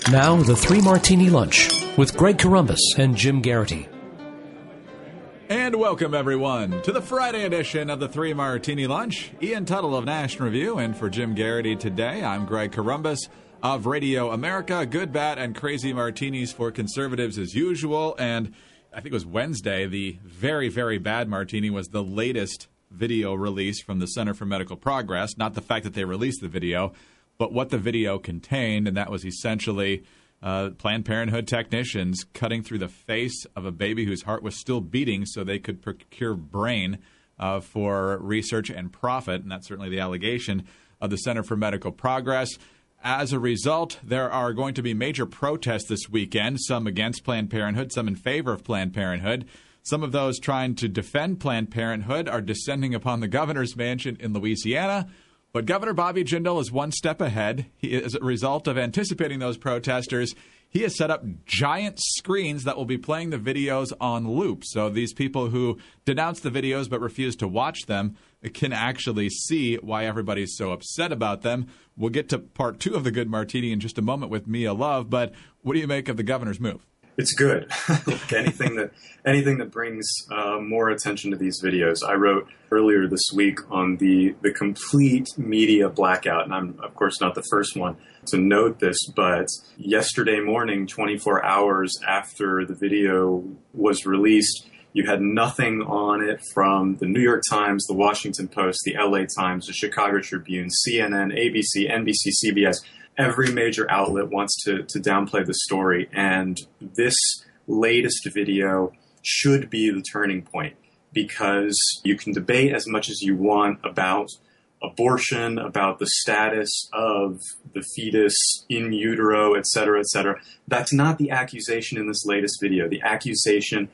Now, the Three Martini Lunch with Greg Corombos and Jim Garrity. And welcome, everyone, to the Friday edition of the Three Martini Lunch. Ian Tuttle of National Review, and for Jim Garrity today, I'm Greg Corombos of Radio America. Good, bad, and crazy martinis for conservatives as usual. And I think it was Wednesday, the very, very bad martini was the latest video release from the Center for Medical Progress. Not the fact that they released the video, but what the video contained, and that was essentially Planned Parenthood technicians cutting through the face of a baby whose heart was still beating so they could procure brain for research and profit, and that's certainly the allegation of the Center for Medical Progress. As a result, there are going to be major protests this weekend, some against Planned Parenthood, some in favor of Planned Parenthood. Some of those trying to defend Planned Parenthood are descending upon the governor's mansion in Louisiana. But Governor Bobby Jindal is one step ahead. As a result of anticipating those protesters, he has set up giant screens that will be playing the videos on loop. So these people who denounce the videos but refuse to watch them can actually see why everybody's so upset about them. We'll get to part two of the Good Martini in just a moment with Mia Love. But what do you make of the governor's move? It's good. Like anything that brings more attention to these videos. I wrote earlier this week on the complete media blackout, and I'm, of course, not the first one to note this, but yesterday morning, 24 hours after the video was released, you had nothing on it from the New York Times, the Washington Post, the LA Times, the Chicago Tribune, CNN, ABC, NBC, CBS. Every major outlet wants to downplay the story, and this latest video should be the turning point, because you can debate as much as you want about abortion, about the status of the fetus in utero, et cetera, et cetera. That's not the accusation in this latest video. The accusation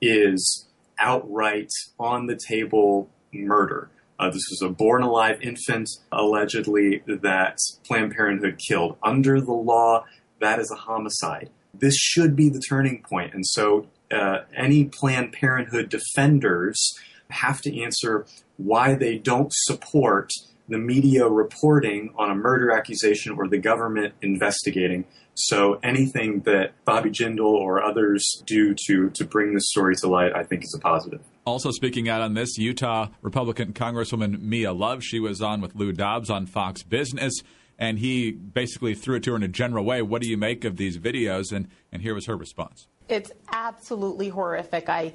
is outright on-the-table murder. This was a born-alive infant, allegedly, that Planned Parenthood killed. Under the law, that is a homicide. This should be the turning point. And so any Planned Parenthood defenders have to answer why they don't support the media reporting on a murder accusation or the government investigating. So anything that Bobby Jindal or others do to bring this story to light, I think is a positive. Also speaking out on this, Utah Republican Congresswoman Mia Love, she was on with Lou Dobbs on Fox Business, and he basically threw it to her in a general way. What do you make of these videos? And here was her response. It's absolutely horrific. I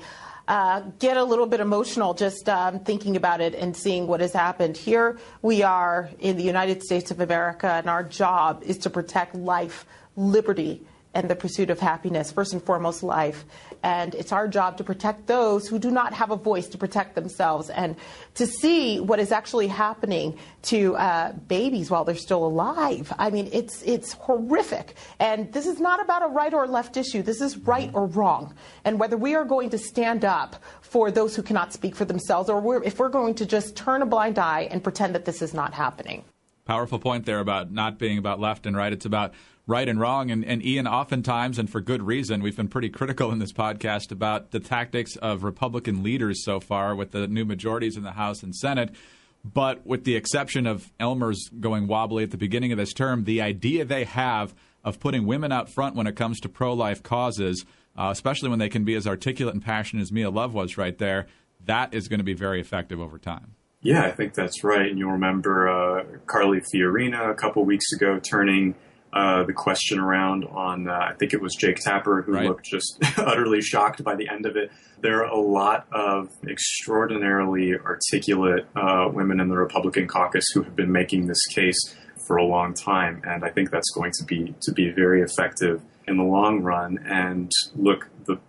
get a little bit emotional just thinking about it and seeing what has happened. Here we are in the United States of America, and our job is to protect life, liberty, and the pursuit of happiness, first and foremost life. And it's our job to protect those who do not have a voice to protect themselves, and to see what is actually happening to babies while they're still alive. I mean, it's horrific. And this is not about a right or left issue. This is right or wrong. And whether we are going to stand up for those who cannot speak for themselves, or if we're going to just turn a blind eye and pretend that this is not happening. Powerful point there about not being about left and right. It's about right and wrong. And Ian, oftentimes, and for good reason, we've been pretty critical in this podcast about the tactics of Republican leaders so far with the new majorities in the House and Senate. But with the exception of Elmer's going wobbly at the beginning of this term, the idea they have of putting women out front when it comes to pro-life causes, especially when they can be as articulate and passionate as Mia Love was right there, that is going to be very effective over time. Yeah, I think that's right. And you'll remember Carly Fiorina a couple weeks ago turning the question around on, I think it was Jake Tapper, who looked just utterly shocked by the end of it. There are a lot of extraordinarily articulate women in the Republican caucus who have been making this case for a long time. And I think that's going to be very effective in the long run. And look, the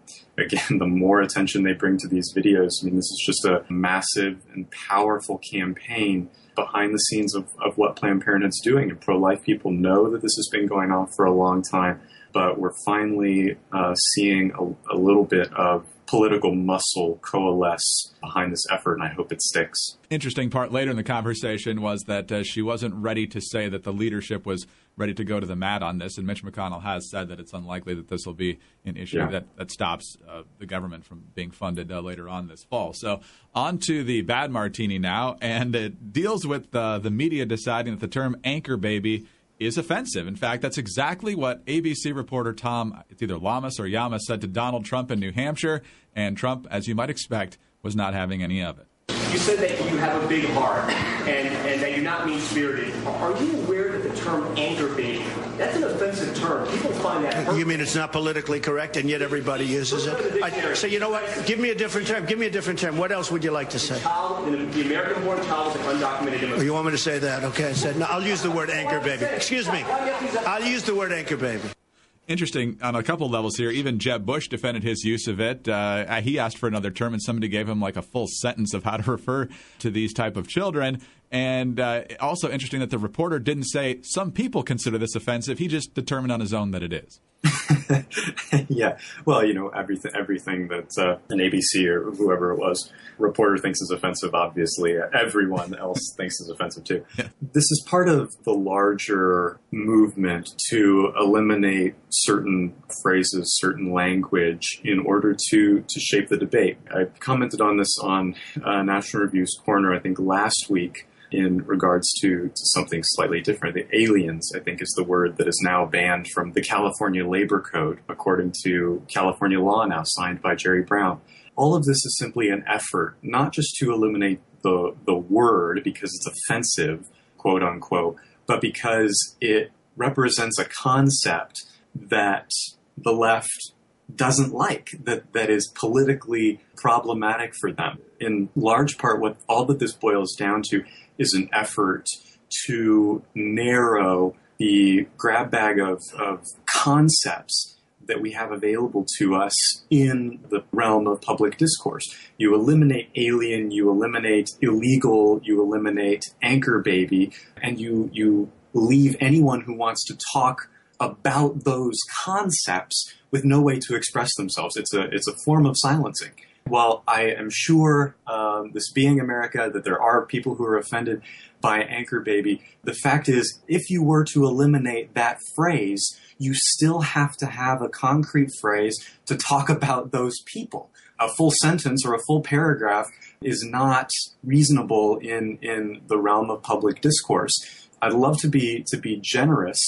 more attention they bring to these videos, I mean, this is just a massive and powerful campaign behind the scenes of what Planned Parenthood's doing. And pro-life people know that this has been going on for a long time, but we're finally seeing a little bit of political muscle coalesce behind this effort, and I hope it sticks. Interesting part later in the conversation was that she wasn't ready to say that the leadership was ready to go to the mat on this, and Mitch McConnell has said that it's unlikely that this will be an issue that stops the government from being funded later on this fall. So on to the bad martini now, and it deals with the media deciding that the term anchor baby is offensive. In fact, that's exactly what ABC reporter Tom, it's either Lamas or Llamas, said to Donald Trump in New Hampshire, and Trump, as you might expect, was not having any of it. You said that you have a big heart and that you're not mean-spirited. Are you aware that the term anchor baby, that's an offensive term? People find that hurtful. You mean it's not politically correct, and yet everybody uses it? So you know what? Give me a different term. Give me a different term. What else would you like to say? The American-born child is an undocumented immigrant. Oh, you want me to say that? Okay, I said, no, I'll use the word anchor baby. Excuse me. I'll use the word anchor baby. Interesting on a couple levels here. Even Jeb Bush defended his use of it. He asked for another term, and somebody gave him like a full sentence of how to refer to these type of children. And also interesting that the reporter didn't say some people consider this offensive. He just determined on his own that it is. Yeah. Well, everything that an ABC or whoever it was reporter thinks is offensive, obviously everyone else thinks is offensive too. Yeah. This is part of the larger movement to eliminate certain phrases, certain language in order to shape the debate. I commented on this on National Review's Corner, I think, last week, in regards to something slightly different. The aliens, I think, is the word that is now banned from the California Labor Code, according to California law now signed by Jerry Brown. All of this is simply an effort, not just to eliminate the word because it's offensive, quote unquote, but because it represents a concept that the left doesn't like, that is politically problematic for them. In large part, what all that this boils down to is an effort to narrow the grab bag of concepts that we have available to us in the realm of public discourse. You eliminate alien, you eliminate illegal, you eliminate anchor baby, and you leave anyone who wants to talk about those concepts with no way to express themselves. It's a form of silencing. While I am sure, this being America, that there are people who are offended by anchor baby, the fact is, if you were to eliminate that phrase, you still have to have a concrete phrase to talk about those people. A full sentence or a full paragraph is not reasonable in the realm of public discourse. I'd love to be generous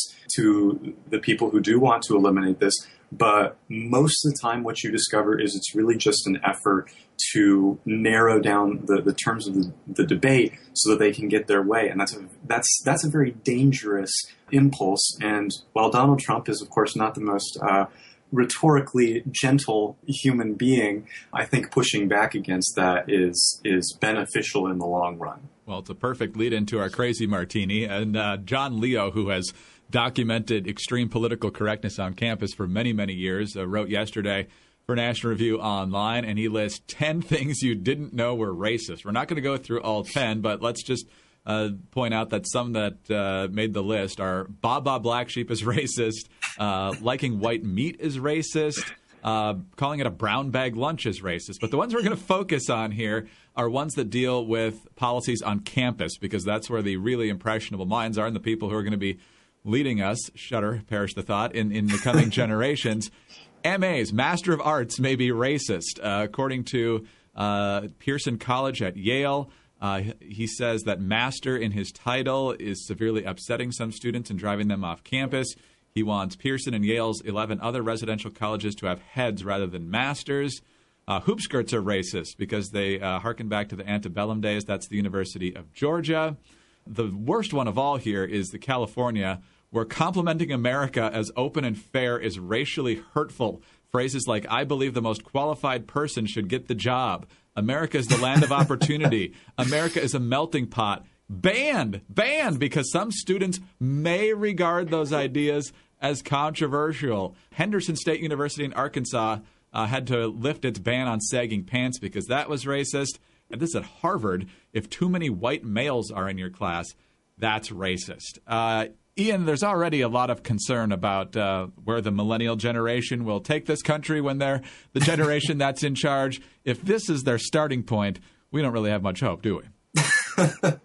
to the people who do want to eliminate this, but most of the time what you discover is it's really just an effort to narrow down the terms of the debate so that they can get their way. And that's a very dangerous impulse. And while Donald Trump is, of course, not the most rhetorically gentle human being, I think pushing back against that is beneficial in the long run. Well, it's a perfect lead into our crazy martini. And John Leo, who has documented extreme political correctness on campus for many, many years, wrote yesterday for National Review Online, and he lists 10 things you didn't know were racist. We're not going to go through all 10, but let's just point out that some that made the list are Baba Black Sheep is racist, liking white meat is racist, calling it a brown bag lunch is racist. But the ones we're going to focus on here are ones that deal with policies on campus, because that's where the really impressionable minds are and the people who are going to be leading us, shudder, perish the thought, in the coming generations. MAs, Master of Arts, may be racist. According to Pearson College at Yale, he says that master in his title is severely upsetting some students and driving them off campus. He wants Pearson and Yale's 11 other residential colleges to have heads rather than masters. Hoop skirts are racist because they harken back to the antebellum days. That's the University of Georgia. The worst one of all here is the California, where complimenting America as open and fair is racially hurtful. Phrases like, I believe the most qualified person should get the job. America is the land of opportunity. America is a melting pot. Banned because some students may regard those ideas as controversial. Henderson State University in Arkansas had to lift its ban on sagging pants because that was racist. And this at Harvard, if too many white males are in your class, that's racist. Ian, there's already a lot of concern about where the millennial generation will take this country when they're the generation that's in charge. If this is their starting point, we don't really have much hope, do we?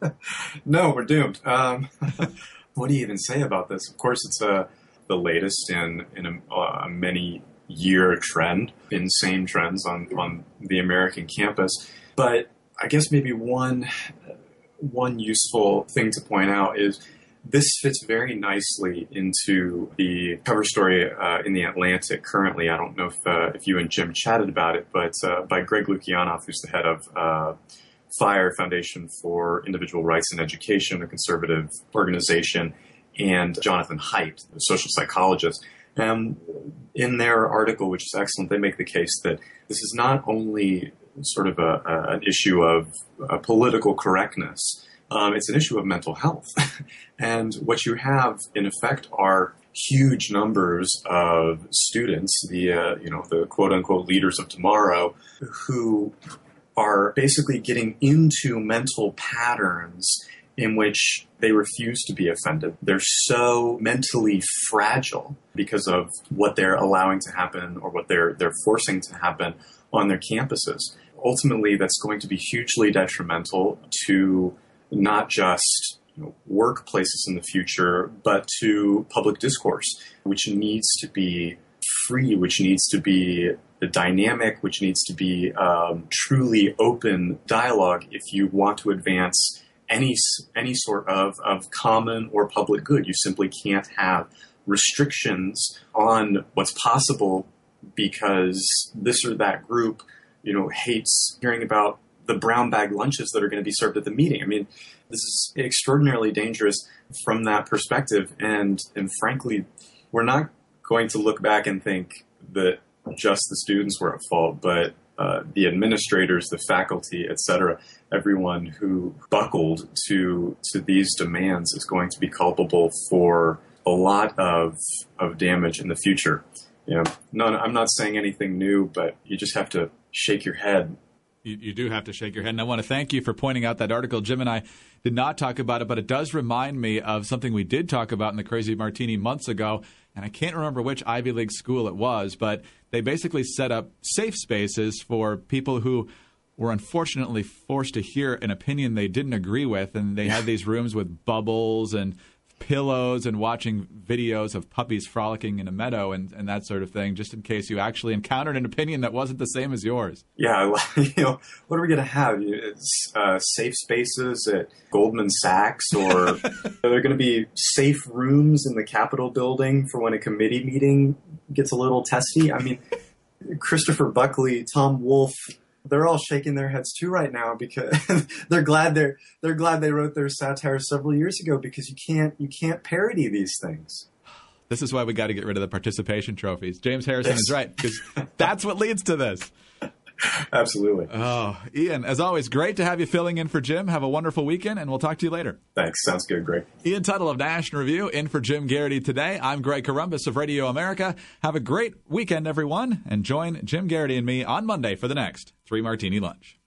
No, we're doomed. What do you even say about this? Of course, it's the latest in a many-year trend, insane trends on the American campus. But I guess maybe one useful thing to point out is this fits very nicely into the cover story in The Atlantic currently. I don't know if you and Jim chatted about it, but by Greg Lukianoff, who's the head of FIRE, Foundation for Individual Rights and Education, a conservative organization, and Jonathan Haidt, a social psychologist. In their article, which is excellent, they make the case that this is not only sort of an issue of political correctness, it's an issue of mental health. And what you have, in effect, are huge numbers of students, the quote-unquote leaders of tomorrow, who are basically getting into mental patterns in which they refuse to be offended. They're so mentally fragile because of what they're allowing to happen or what they're forcing to happen on their campuses. Ultimately, that's going to be hugely detrimental to not just workplaces in the future, but to public discourse, which needs to be free, which needs to be dynamic, which needs to be truly open dialogue if you want to advance any sort of common or public good. You simply can't have restrictions on what's possible because this or that group, hates hearing about the brown bag lunches that are going to be served at the meeting. I mean, this is extraordinarily dangerous from that perspective. And frankly, we're not going to look back and think that just the students were at fault, but the administrators, the faculty, etc., everyone who buckled to these demands is going to be culpable for a lot of damage in the future. I'm not saying anything new, but you just have to shake your head. You do have to shake your head. And I want to thank you for pointing out that article. Jim and I did not talk about it, but it does remind me of something we did talk about in the Crazy Martini months ago. And I can't remember which Ivy League school it was, but they basically set up safe spaces for people who were unfortunately forced to hear an opinion they didn't agree with. And they had these rooms with bubbles and pillows and watching videos of puppies frolicking in a meadow and that sort of thing, just in case you actually encountered an opinion that wasn't the same as yours. Yeah, what are we going to have? Safe spaces at Goldman Sachs, or are there going to be safe rooms in the Capitol building for when a committee meeting gets a little testy? I mean, Christopher Buckley, Tom Wolfe, they're all shaking their heads too right now because they're glad they wrote their satire several years ago, because you can't parody these things. This is why we got to get rid of the participation trophies. James Harrison is right, because that's what leads to this. Absolutely. Oh, Ian, as always, great to have you filling in for Jim. Have a wonderful weekend, and we'll talk to you later. Thanks. Sounds good, Greg. Ian Tuttle of National Review, in for Jim Garrity today. I'm Greg Corombos of Radio America. Have a great weekend, everyone, and join Jim Garrity and me on Monday for the next 3 Martini Lunch.